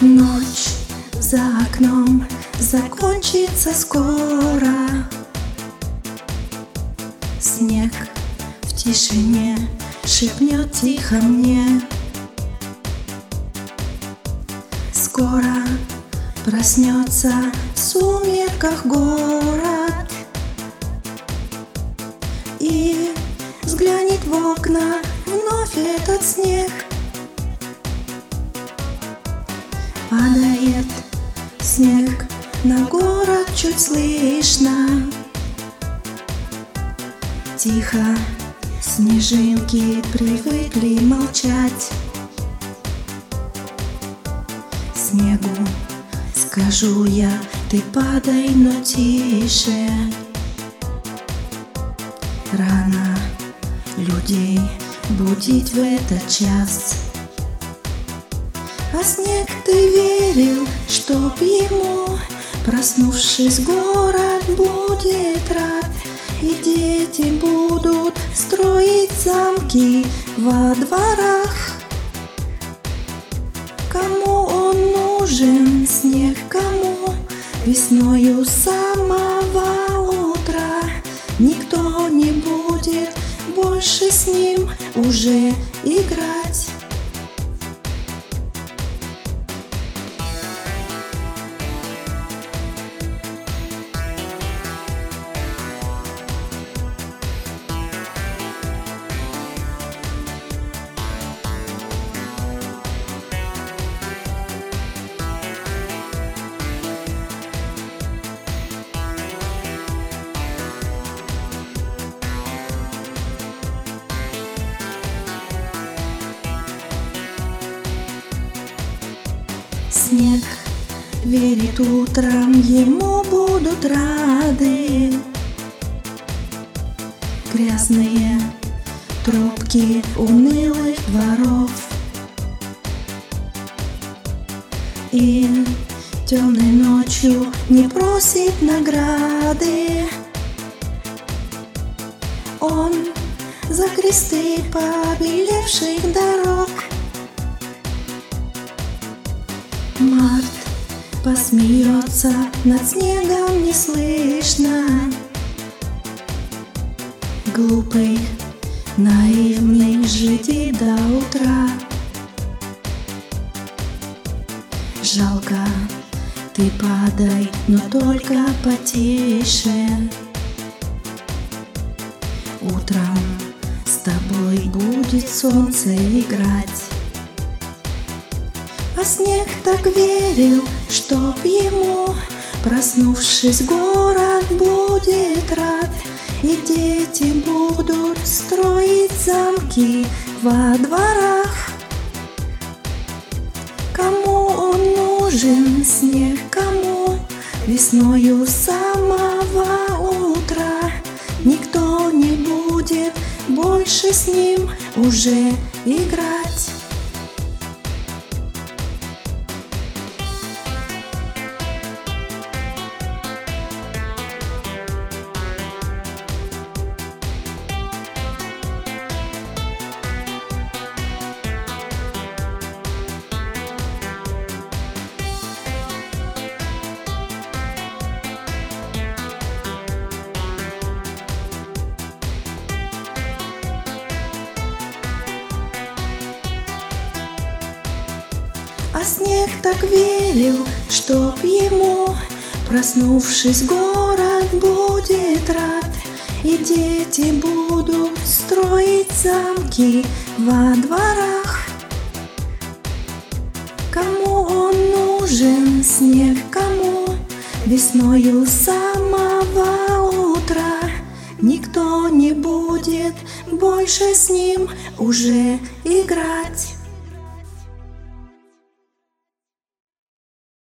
Ночь за окном закончится скоро. Снег в тишине шепнет тихо мне: скоро проснется в сумерках город и взглянет в окна вновь этот снег. Падает снег на город чуть слышно. Тихо снежинки привыкли молчать. Снегу скажу я: ты падай, но тише. Рано людей будить в этот час. А снег, ты верил, чтоб ему, проснувшись, город будет рад, и дети будут строить замки во дворах. Кому он нужен, снег, кому? Весною с самого утра никто не будет больше с ним уже играть. Снег верит, утром ему будут рады. Грязные тропки унылых дворов и темной ночью не просит награды. Он за кресты побелевших дорог. Март посмеется над снегом неслышно. Глупый, наивный, жди до утра. Жалко, ты падай, но только потише. Утром с тобой будет солнце играть. А снег так верил, чтоб ему, проснувшись, город будет рад, и дети будут строить замки во дворах. Кому он нужен, снег, кому? Весною с самого утра никто не будет больше с ним уже играть. А снег так верил, чтоб ему, проснувшись, город будет рад, и дети будут строить замки во дворах. Кому он нужен, снег, кому? Весною с самого утра никто не будет больше с ним уже играть.